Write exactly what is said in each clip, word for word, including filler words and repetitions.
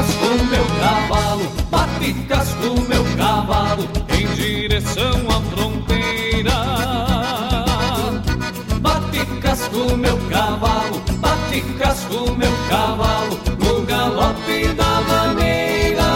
com meu cavalo, baticas com meu cavalo, em direção à fronteira. Baticas com meu cavalo, baticas com meu cavalo, no galope da maneira.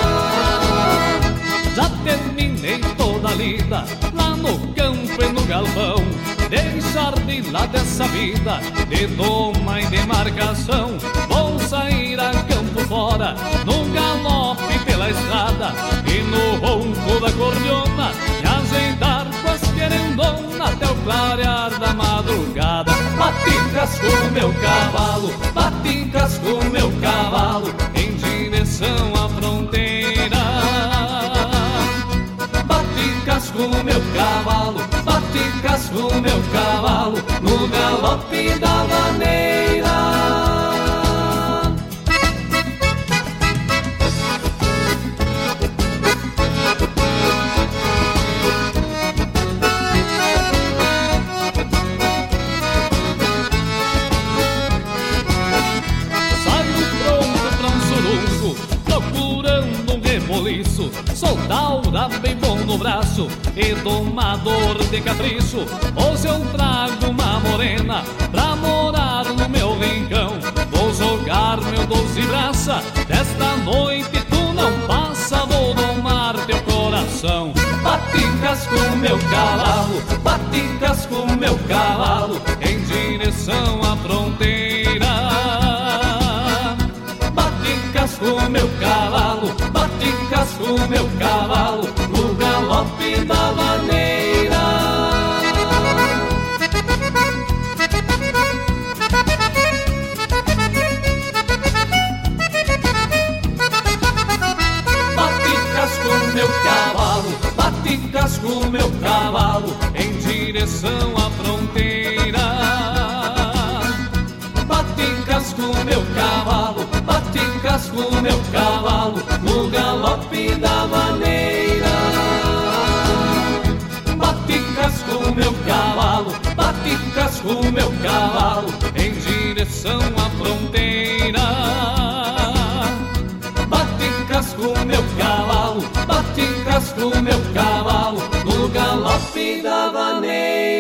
Já terminei toda a lida, lá no campo e no galpão, deixar de lado essa vida de doma e de marcação. Vou sair a campo fora, no galope pela estrada, e no ronco da cordiona, e azeitar com as querendona até o clarear da madrugada. Baticas com meu cavalo, baticas com meu cavalo, em direção à fronteira. Baticas com meu cavalo, baticas com meu cavalo, no galope da maneira. Roliço, soldaura bem bom no braço e domador de capricho. Hoje eu trago uma morena pra morar no meu rincão. Vou jogar meu doze braça, desta noite tu não passa, vou domar teu coração. Baticas com meu cavalo, baticas com meu cavalo, em direção à fronteira. Baticas com meu cavalo, baticas com meu cavalo, no galope da maneira. Baticas com meu cavalo, baticas com meu cavalo, em direção à fronteira. Baticas com meu cavalo, baticas com meu cavalo, no galope da maneira. Baticas com meu cavalo, baticas com meu cavalo, em direção à fronteira. Baticas com meu cavalo, baticas com meu cavalo, no galope da maneira.